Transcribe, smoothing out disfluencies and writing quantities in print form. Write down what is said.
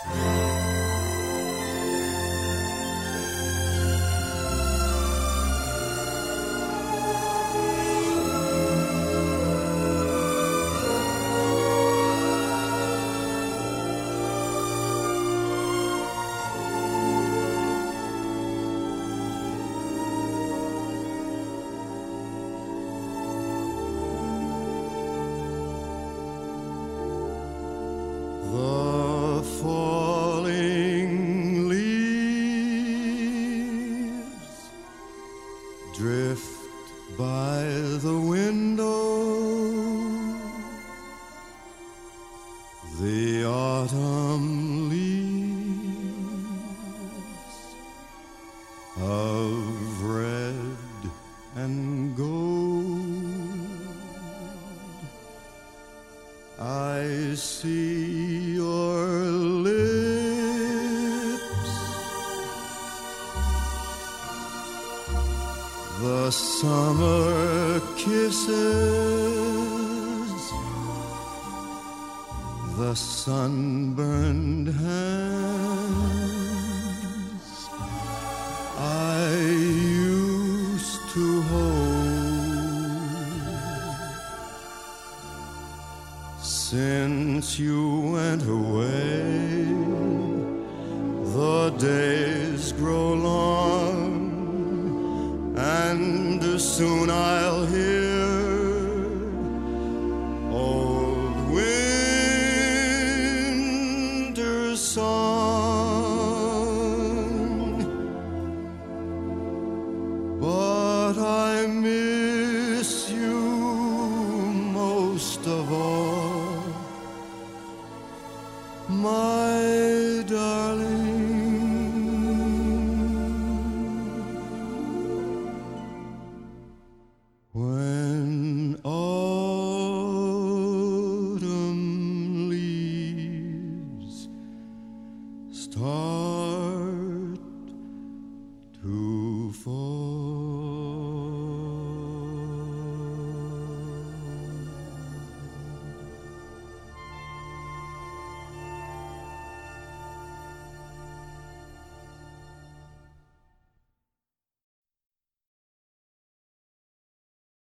The falling leaves drift by the window. The autumn leaves of red and gold. I see your lips, the summer kisses, the sunburned hands I used to hold. Since you went away, the days grow long, and soon I'll hear old winter's song. But I miss you most of all, my